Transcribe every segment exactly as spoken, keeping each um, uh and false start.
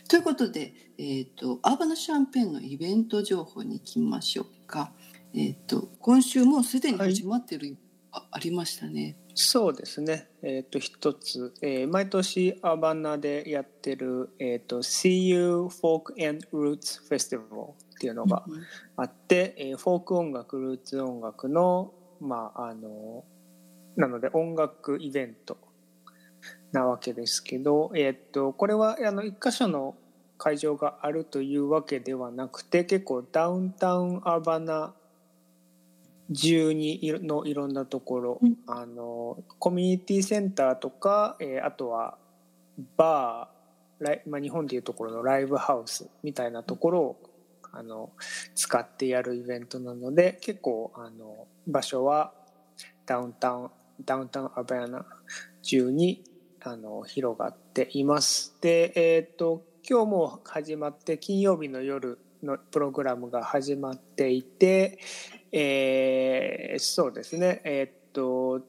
ということで、えーと、アーバナシャンペーンのイベント情報に行きましょうか。えーと、今週もうすでに始まっている、はい、あ, ありましたね。 そうですね。えっ、ー、と一つ、えー、毎年アーバナでやってる、えっ、ー、と シーユー Folk and Roots Festival っていうのがあって、うんうん、えー、フォーク音楽、ルーツ音楽のまああのなので音楽イベントなわけですけど、えっ、ー、とこれはあの一箇所の会場があるというわけではなくて、結構ダウンタウンアーバナ中にのいろんなところ、うん、あのコミュニティセンターとか、えー、あとはバーライ、まあ、日本でいうところのライブハウスみたいなところをあの使ってやるイベントなので、結構あの場所はダウンタウンダウンタウンアバナ中にあの広がっています。で、えー、と今日も始まって金曜日の夜のプログラムが始まっていて、えー、そうですね、えー、っと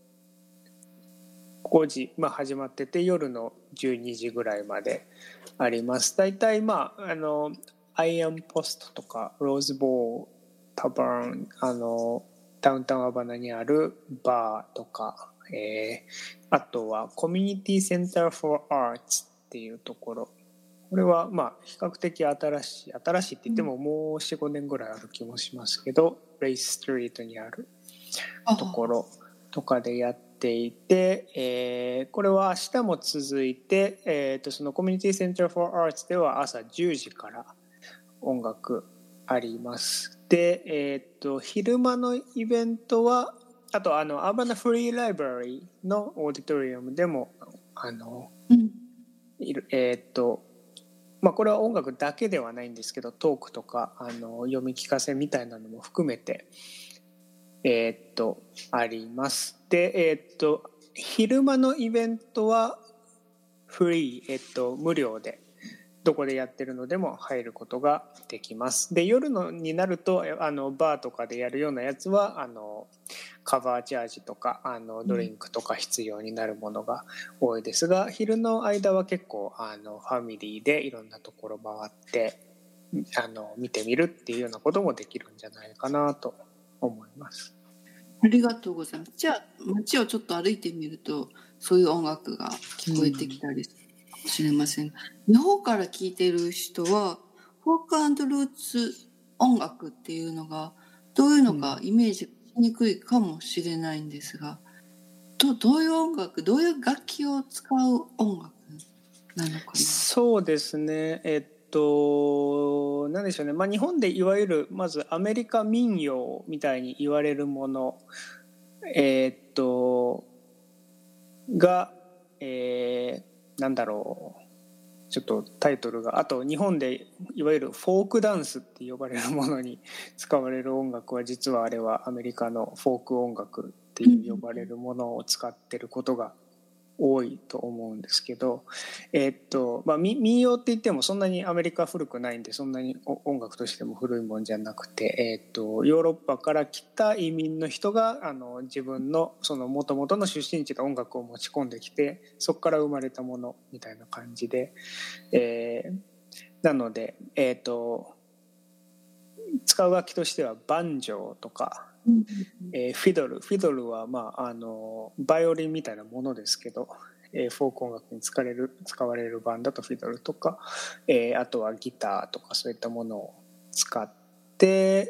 ごじ、まあ、始まってて夜のじゅうにじぐらいまであります。だいたいまああのアイアンポストとかローズボール、タバーン、あのダウンタウンアバナにあるバーとか、えー、あとはコミュニティセンター for Arts っていうところ、これはまあ比較的新しい新しいって言ってももう よん,ご 年ぐらいある気もしますけど、レイスストリートにあるところとかでやっていて、えー、これは明日も続いて、えー、とそのコミュニティセンター for Arts では朝じゅうじから音楽あります。で、えー、と昼間のイベントはあとあのアーバナフリーライブラリーのオーディトリウムでもあの、うん、えっ、ー、とまあこれは音楽だけではないんですけど、トークとかあの読み聞かせみたいなのも含めてえー、っとあります。で、えー、っと昼間のイベントはフリー、えー、っと無料でどこでやってるのでも入ることができます。で、夜のになるとあのバーとかでやるようなやつはあのカバーチャージとかあのドリンクとか必要になるものが多いですが、昼の間は結構あのファミリーでいろんなところ回ってあの見てみるっていうようなこともできるんじゃないかなと思います。 ありがとうございます。じゃあ街をちょっと歩いてみるとそういう音楽が聞こえてきたりするかもしれません。うん、日本から聞いている人はフォーク&ルーツ音楽っていうのがどういうのかイメージしにくいかもしれないんですが、ど, どういう音楽、どういう楽器を使う音楽なのかな。 そうですね、えっと何でしょうね、まあ、日本でいわゆるまずアメリカ民謡みたいに言われるもの、えっとが、えー、なんだろう、ちょっとタイトルが、あと日本でいわゆるフォークダンスって呼ばれるものに使われる音楽は、実はあれはアメリカのフォーク音楽っていう呼ばれるものを使ってることが多いと思うんですけど、えーっとまあ、民謡って言ってもそんなにアメリカ古くないんで、そんなに音楽としても古いもんじゃなくて、えーっとヨーロッパから来た移民の人があの自分のその元々の出身地の音楽を持ち込んできて、そこから生まれたものみたいな感じで、えー、なので、えーっと使う楽器としてはバンジョーとか、えー、フィドルフィドルは、まあ、あのバイオリンみたいなものですけど、えー、フォーク音楽に使われる使われるバンドとフィドルとか、えー、あとはギターとかそういったものを使って、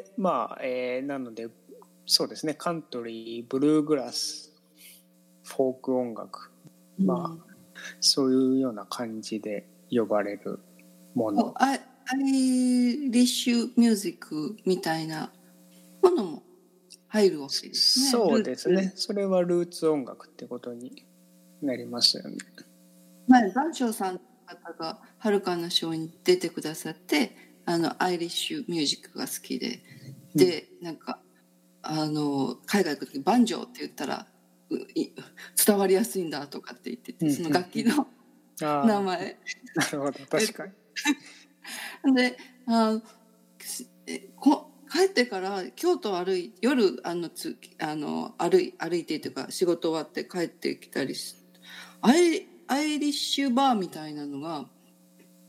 まあえー、なのでそうですね、カントリー、ブルーグラス、フォーク音楽、まあ、そういうような感じで呼ばれるもの、 アイリッシュミュージックみたいなものも入るわけですね。 そうですね、それはルーツ音楽ってことになりますよね。 前番長さんの方がはるかのショーに出てくださって、あのアイリッシュミュージックが好きで、うん、でなんかあの海外行く時バンジョーって言ったら伝わりやすいんだとかって言ってて、その楽器の名前、 なるほど、確かにであこ帰ってから京都歩い夜あのつあの歩い歩いてというか仕事終わって帰ってきたりして、アイアイリッシュバーみたいなのが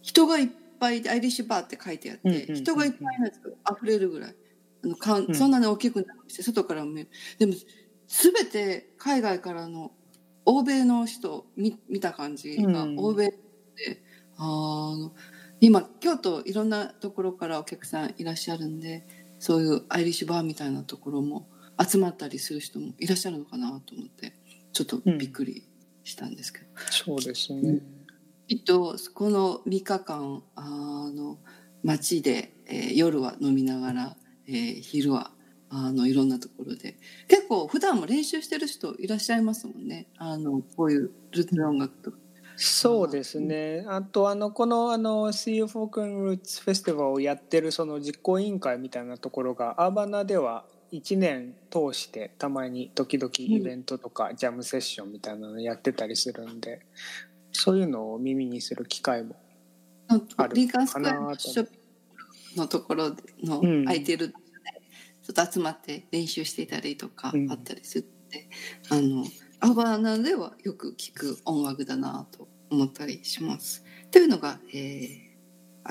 人がいっぱいでアイリッシュバーって書いてあって、 うんうんうんうん人がいっぱいのやつが溢れるぐらいあのかうんそんなに大きくなくて外から見える。でも全て海外からの欧米の人を 見, 見た感じがうん欧米で、あの今京都いろんなところからお客さんいらっしゃるんで、そういうアイリッシュバーみたいなところも集まったりする人もいらっしゃるのかなと思ってちょっとびっくりしたんですけど、 そうですね、 うん、きっとこのみっかかんあの街で、えー、夜は飲みながら、えー、昼はあのいろんなところで結構普段も練習してる人いらっしゃいますもんね。あのこういうルーツ音楽とか、 そうですね。あとあのこのあの See You Folk and Roots フェスティバルをやってるその実行委員会みたいなところがアーバナではいちねん通してたまに時々イベントとかジャムセッションみたいなのやってたりするんで、そういうのを耳にする機会もあるリーガンスかなクエアのショップのところの空いてる、うん、ちょっと集まって練習していたりとかあったりするので、うん、あのアバーナではよく聴く音楽だなと思ったりします。というのが、えー、あって、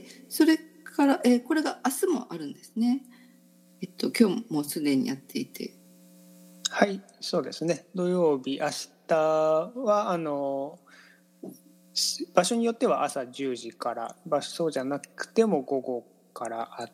それから、えー、これが明日もあるんですね。えっと今日もすでにやっていて、 はいそうですね。土曜日明日はあの場所によっては朝じゅうじから場所そうじゃなくても午後からあって、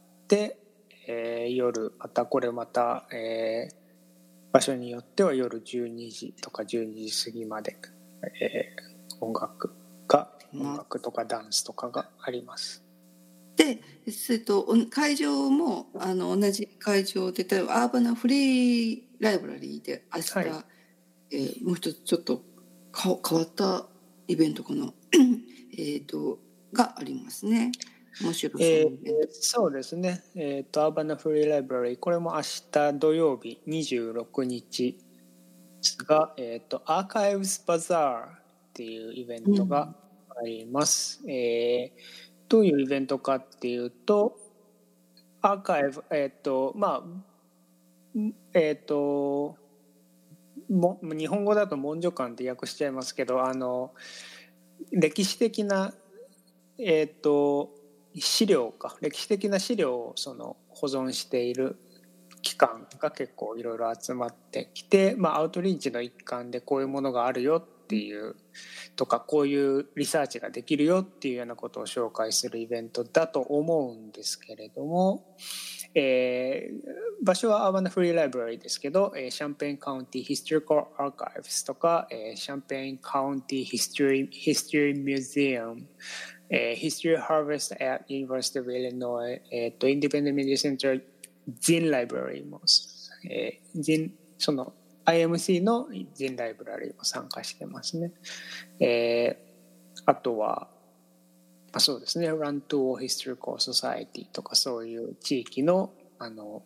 えー、夜またこれまた、えー、場所によっては夜じゅうにじとかじゅうにじ過ぎまで、えー、音楽が音楽とかダンスとかがあります。 で、それと会場もあの同じ会場で、例えばアーバナフリーライブラリーで明日、はい、えー、もう一つちょっと変わったイベントかなえとがありますね。面白そう、 えー、そうですね。えっとアーバナフリーライブラリー、これも明日土曜日にじゅうろくにちが、えっとアーカイブスバザーっていうイベントがあります。うん、えー、どういうイベントかっていうと、アーカイブ、えっとまあえっとも日本語だと文書館って訳しちゃいますけど、あの歴史的なえっと資料か歴史的な資料をその保存している機関が結構いろいろ集まってきて、まあ、アウトリーチの一環でこういうものがあるよっていうとかこういうリサーチができるよっていうようなことを紹介するイベントだと思うんですけれども、えー、場所はアーバナフリーライブラリーですけど、えー、シャンペーンカウンティヒストリカルアーカイブスとか、えー、シャンペーンカウンティヒストリヒストリミュージアム、えー、History Harvest at University of Illinois、えー、と Independent Media Center ジンライブラリーも、えー、ジンその アイエムシー のジンライブラリーも参加してますね。えー、あとはあそうですね Run to Historical Society とかそういう地域のあの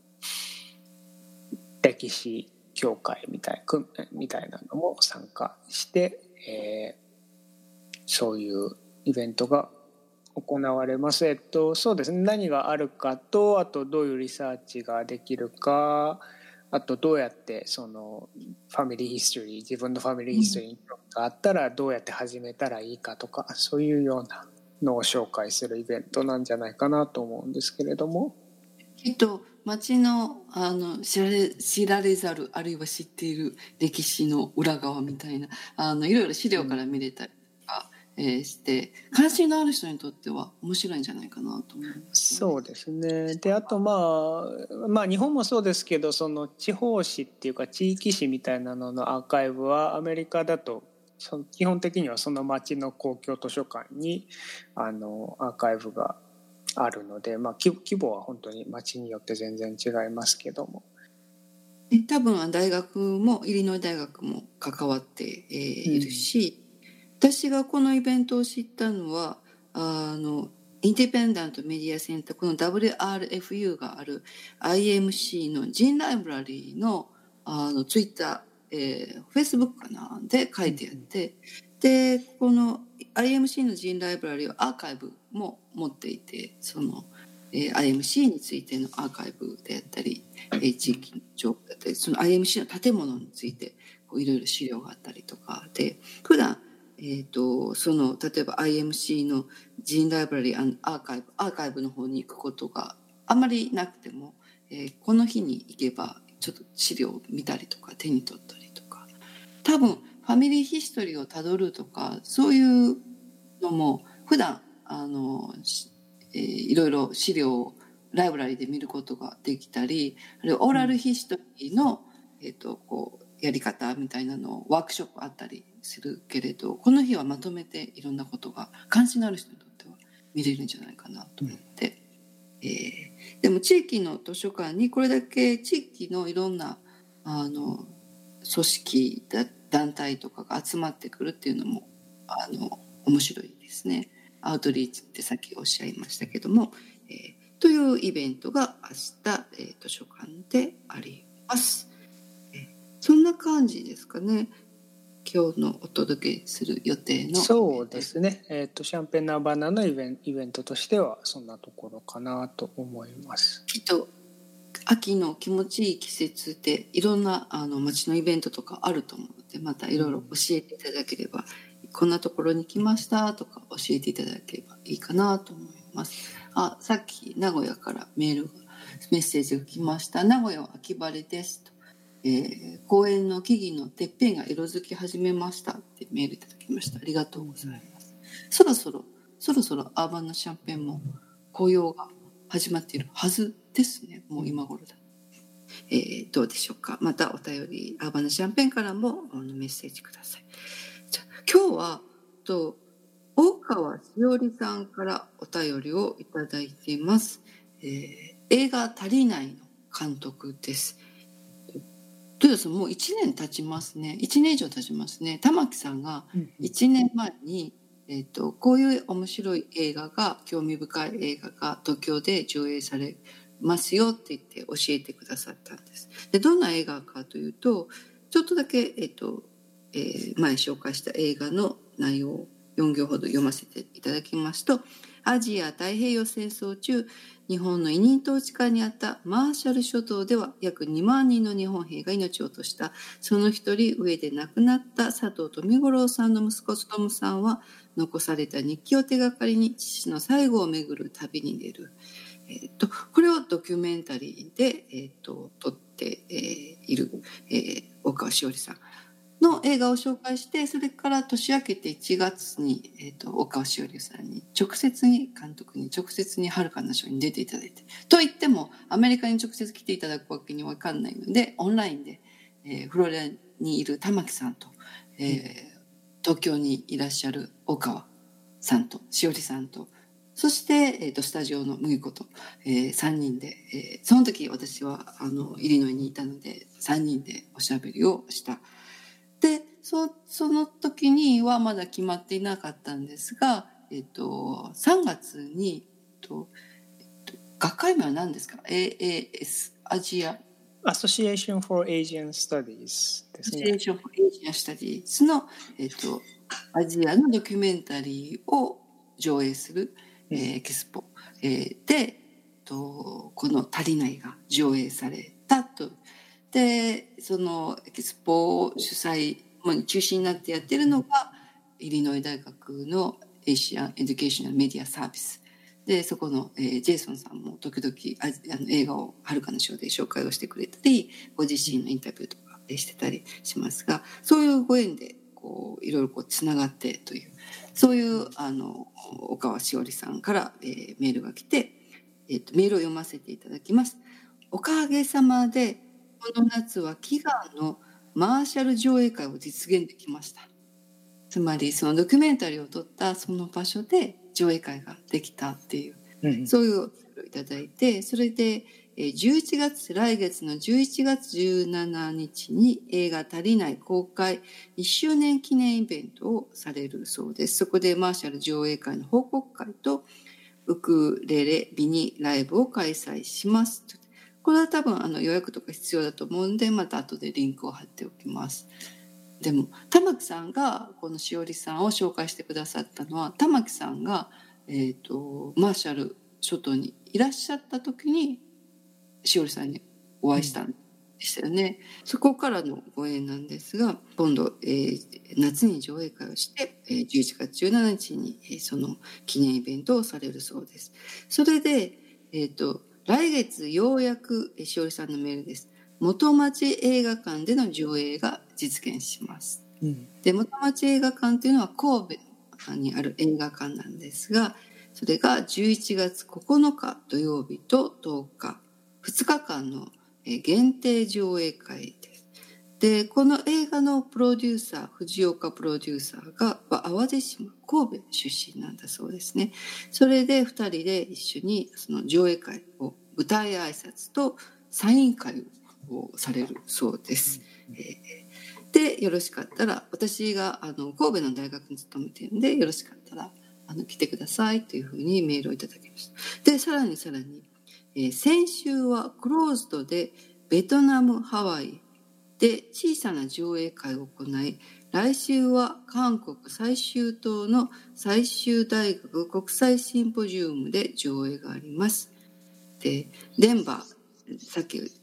歴史協会みたいみたいなのも参加して、えー、そういうイベントが行われます。えっとそうですね、何があるかと、あとどういうリサーチができるか、あとどうやってそのファミリーヒストリー自分のファミリーヒストリーがあったらどうやって始めたらいいかとか、そういうようなのを紹介するイベントなんじゃないかなと思うんですけれども、 きっと町の、あの知られ、知られざるあるいは知っている歴史の裏側みたいなあのいろいろ資料から見れたりとか、うん、えー、して関心のある人にとっては面白いんじゃないかなと思います、ね、 そうですね。であと、まあ、まあ日本もそうですけど、その地方紙っていうか地域紙みたいなののアーカイブはアメリカだとその基本的にはその町の公共図書館にあのアーカイブがあるので、まあ、規模は本当に町によって全然違いますけども、 多分大学もイリノイ大学も関わって、えー、いるし、うん、私がこのイベントを知ったのはあのインディペンダントメディアセンター、この ダブリューアールエフユー がある アイエムシー のジンライブラリーのあのツイッター、えー、フェイスブックかなで書いてあって、うん、でこの アイエムシー のジンライブラリーはアーカイブも持っていて、その、えー、アイエムシー についてのアーカイブであったり、えー、地域の情報だったり、その アイエムシー の建物についていろいろ資料があったりとかで、普段えーと、その例えば アイエムシー のジーンライブラリーアーカイブアーカイブの方に行くことがあんまりなくても、えー、この日に行けばちょっと資料を見たりとか手に取ったりとか、多分ファミリーヒストリーをたどるとかそういうのも普段あの、えー、いろいろ資料をライブラリーで見ることができたり、あるいはオーラルヒストリーの、うん、えーと、こうやり方みたいなのワークショップあったりするけれど、この日はまとめていろんなことが関心のある人にとっては見れるんじゃないかなと思って、うん、えー、でも地域の図書館にこれだけ地域のいろんなあの組織だ団体とかが集まってくるっていうのもあの面白いですね。アウトリーチってさっきおっしゃいましたけども、えー、というイベントが明日、えー、図書館であります。そんな感じですかね。今日のお届けする予定の。 そうですね。えっとシャンペンナーバナのイベント、イベントとしてはそんなところかなと思います。 きっと秋の気持ちいい季節でいろんなあの街のイベントとかあると思うので、またいろいろ教えていただければ、うん、こんなところに来ましたとか教えていただければいいかなと思います。あ、さっき名古屋からメールがメッセージが来ました。名古屋は秋晴れですと。えー、公園の木々のてっぺんが色づき始めましたってメールいただきました。ありがとうございます。そろそろそろそろアーバンのシャンペンも紅葉が始まっているはずですね。もう今頃だ。えー、どうでしょうか。またお便りアーバンのシャンペンからもあのメッセージください。じゃ今日はと大川しおりさんからお便りをいただいています。えー、映画足りないの監督です。というともういちねん経ちますね。いちねん以上経ちますね。玉木さんがいちねんまえに、えーと、こういう面白い映画が、興味深い映画が東京で上映されますよって言って教えてくださったんです。で、どんな映画かというと、ちょっとだけ、えーとえー、前紹介した映画の内容をよん行ほど読ませていただきますと、アジア太平洋戦争中、日本の委任統治下にあったマーシャル諸島では約にまんにんの日本兵が命を落とした。その一人、上で亡くなった佐藤富五郎さんの息子勉さんは、残された日記を手がかりに父の最後をめぐる旅に出る。えー、とこれをドキュメンタリーで、えー、と撮って、えー、いる、えー、大川しおりさんの映画を紹介して、それから年明けていちがつに、えー、と大川しおりさんに直接に監督に直接に遥かな賞に出ていただいて、と言ってもアメリカに直接来ていただくわけにはいかんないので、オンラインで、えー、フロリダにいる玉木さんと、えー、東京にいらっしゃる大川さんとしおりさんと、そして、えー、とスタジオの麦子と、えー、さんにんで、えー、その時私はあのイリノイにいたのでさんにんでおしゃべりをした。で そ, その時にはまだ決まっていなかったんですが、えー、とさんがつに、えー、と学会名は何ですか？ エーエーエス アジア Association for Asian Studies ですね。 Association for Asian Studies の、えー、とアジアのドキュメンタリーを上映する、えー、エキスポ、えー、でとこの「足りない」が上映されたと。でそのエキスポを主催、まあ、中心になってやってるのがイリノイ大学のエイシアン・エデュケーショナル・メディア・サービスで、そこの、えー、ジェイソンさんも時々ああの映画を遥かな賞で紹介をしてくれたり、ご自身のインタビューとかしてたりしますが、そういうご縁でこういろいろこうつながってという、そういうあの岡川しおりさんから、えー、メールが来て、えーと、メールを読ませていただきます。おかげさまでこの夏は祈願のマーシャル上映会を実現できました。つまりそのドキュメンタリーを撮ったその場所で上映会ができたっていう、うん、そういうお声をいただいて、それでじゅういちがつ、来月のじゅういちがつじゅうしちにちに映画足りない公開いっしゅうねん記念イベントをされるそうです。そこでマーシャル上映会の報告会とウクレレビニライブを開催します。これは多分あの予約とか必要だと思うんで、また後でリンクを貼っておきます。でも玉木さんがこのしおりさんを紹介してくださったのは、玉木さんが、えーと、マーシャル諸島にいらっしゃった時にしおりさんにお会いしたんでしたよね。そこからのご縁なんですが、今度、えー夏に上映会をして、えーじゅういちがつじゅうしちにちに、えーその記念イベントをされるそうです。それで、えーと、来月ようやく、えーしおりさんのメールです。元町映画館での上映が実現します。 うんで、元町映画館というのは神戸にある映画館なんですが、それがじゅういちがつここのか土曜日ととおか、ふつかかんのえー限定上映会です。で、この映画のプロデューサー、藤岡プロデューサーがは淡路島、神戸出身なんだそうですね。それでふたりで一緒にその上映会を、舞台挨拶とサイン会をされるそうです。えーで、よろしかったら、私があの神戸の大学に勤めてるんで、よろしかったらあの来てくださいというふうにメールをいただきました。で、さらにさらに、えー先週はクローズドでベトナム、ハワイで小さな上映会を行い、来週は韓国最終島の最終大学国際シンポジウムで上映があります。で、デンバー、さっき言った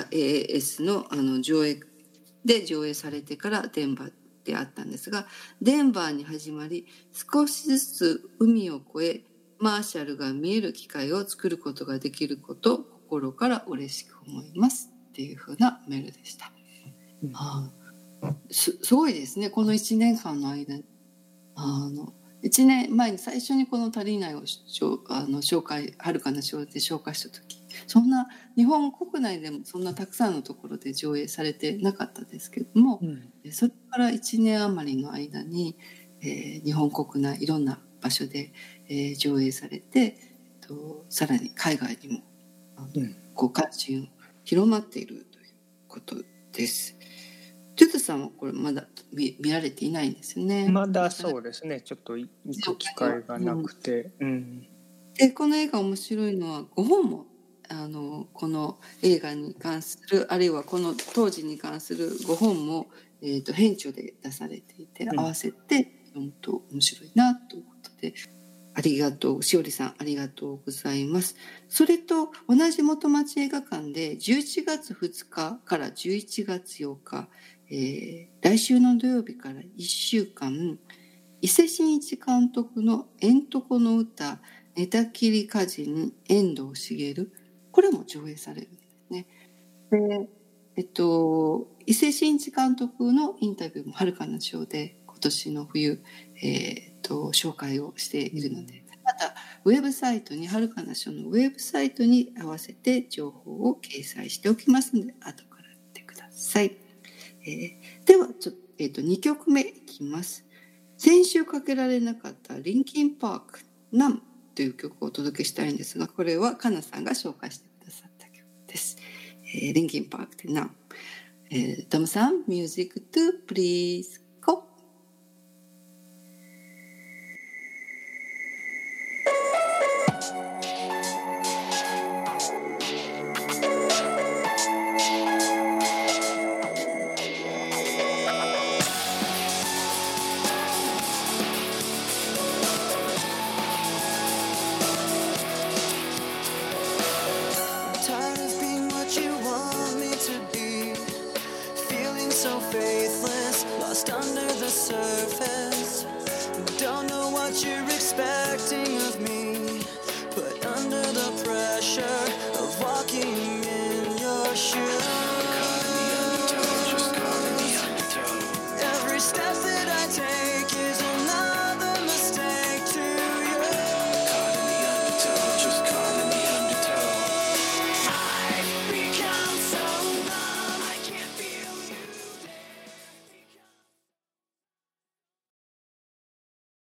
エーエーエス のあの上映で上映されてからデンバーであったんですが、デンバーに始まり、少しずつ海を越え、マーシャルが見える機会を作ることができることを心から嬉しく思いますっていう風なメールでした。 うんはあ、すすごいですね。このいちねんかんの間にあのいちねんまえに最初にこの「足りない」をしょあの紹介はるかな賞で紹介した時、そんな日本国内でもそんなたくさんのところで上映されてなかったですけども、 うんそれからいちねん余りの間に、えー日本国内いろんな場所で、えー上映されて、えっと、さらに海外にもあのうんこう関心広まっているということです。トゥトゥさんはこれまだ見見られていないんですよね。 まだそうですね、ちょっとい行く機会がなくて、うんでこの映画面白いのはごほんもあのこの映画に関するあるいはこの当時に関するごほんも、えー、と編著で出されていて、 うん合わせて読むと面白いなということで、ありがとうしおりさんありがとうございます。それと同じ元町映画館でじゅういちがつふつかからじゅういちがつようか、えー来週の土曜日からいっしゅうかん、伊勢真一監督の「えんとこの歌寝たきり歌人遠藤茂」これも上映されるんですね。で、えっと、伊勢真一監督のインタビューもはるかな賞で今年の冬、えーっと紹介をしているので、またウェブサイトにはるかな賞のウェブサイトに合わせて情報を掲載しておきますので後から見てください。えーではちょ、えーっとにきょくめいきます。先週かけられなかったリンキンパークナムという曲をお届けしたいんですが、これはかなさんが紹介してくださった曲です。えーリンキンパークでナム。えー、トムさん、ミュージックトゥプリーズ。